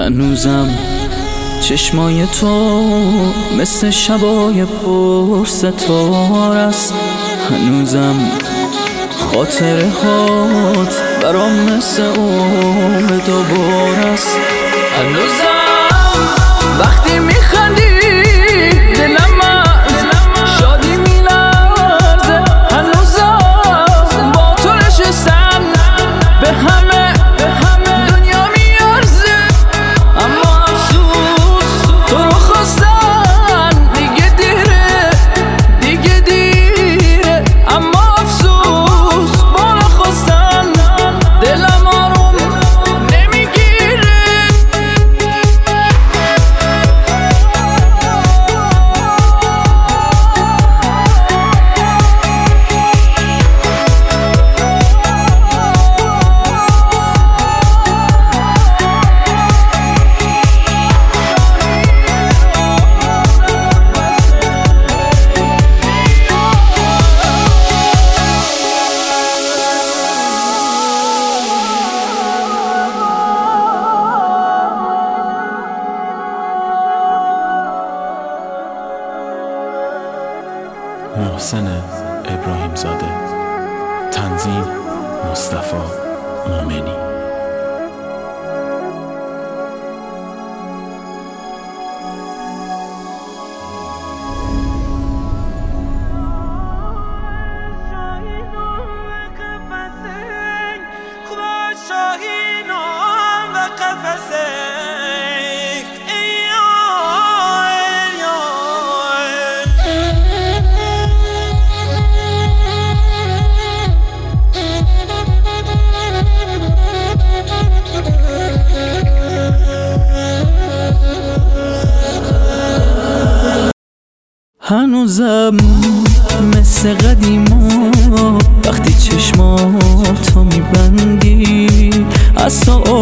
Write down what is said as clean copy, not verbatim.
هنوزم چشمای تو مثل شبای پرستاره است. هنوزم خاطره هات برام مثل عمر دوباره است. هنوزم وقتی میخندی دلم از شادی میلرزه. هنوزم با تو نشستم به همه دنیا میارزه. اما افسوس تو رو خواستن دیگه دیره. اما افسوس با نخواستن دلم آروم نمیگیره. محسن ابراهیم زاده، تنظیم مصطفی مومنی. هنوزم مثل قدیما وقتی چشماتو میبندی از